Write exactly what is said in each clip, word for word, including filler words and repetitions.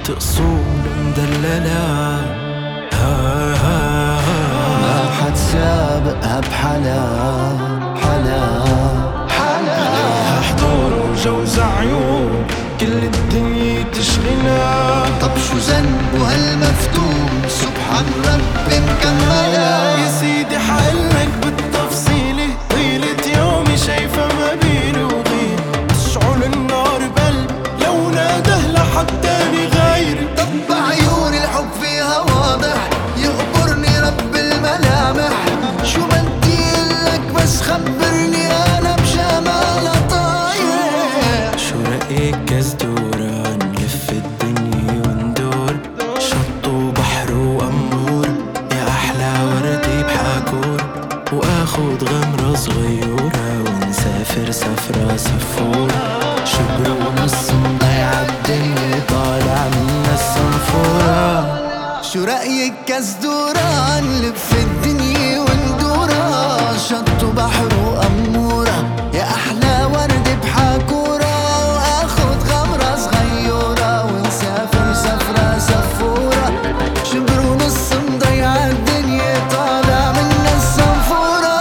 بيت أصول مدللة، ها ها ما حد سابقها بحلا حلا حلا. عليها حضور وجوز عيون كل الدنيا تشغلها. طب شو ذنبه هالمفتون سبحان رب مكملة. يا سيدي حقلك بالتفصيل طيلة يومي شايفة ما بيني وبين تشعل النار بقلبي لو ناده لحد تاني غيري. طب بعيوني الحب فيها واضح يغبرني رب الملامح. شو بدي لك بس خبرني انا بجمالها طايح. شو رأيك كزدورة نلف الدنيا وندور شط وبحر وأمور يا أحلى وردي بحاكور وآخد غمرة صغيرة ونسافر سفرة سفورة شبر ونص مضيع الدنيا طالع من الصنفورة. شو رأيك كزدورة نلف الدنيا وندورة شط وبحر وأمورة يا أحلى ورد بحاكورة وآخد غمرة صغيرة ونسافر سفرة سفورة. شبر ونص مضيع الدنيا طالع من الصنفورة.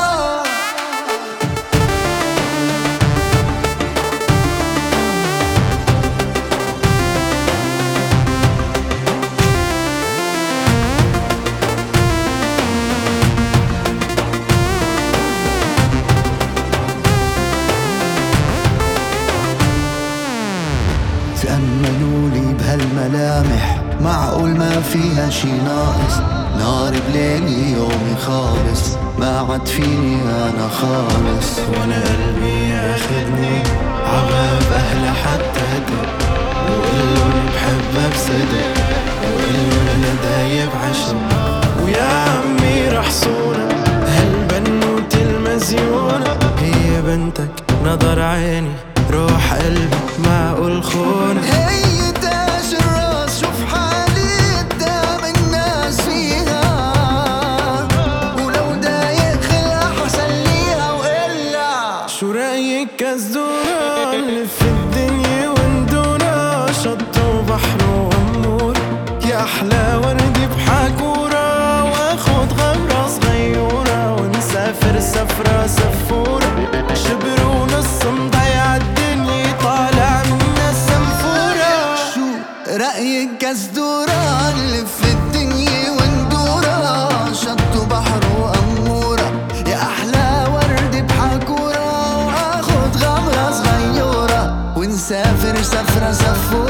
تأملولي بهالملامح معقول ما فيها شي ناقص. نار بليلي يومي خالص ما عاد فيني أنا خالص. وانا قلبي ياخدني عغاب اهلها حتى دق وقلن بحبها بصدق وقلن انا دايب عشق. ويا عمي رحصونة هالبنوت المزيونة هي بنتك نظر عيني روح قلبي معقول خونة. هي تاج الراس شوف حالي قدام الناس فيها ولو دايق خلها حسليها وإلا. شو رأيك كزدورة نلف الدنيا وندورة شط وبحر وأمور يا أحلى وردي بحاكورة وآخد غمرة صغيرة ونسافر سفرة سفورة. شبر ونص مضيع الدنيا طالع من السنفورة. شو رأيك كزدورة نلف الدنيا وندورة شط وبحر وأمورة يا أحلى ورد بحاكورة وآخد غمرة صغيرة ونسافر سفرة سفورة.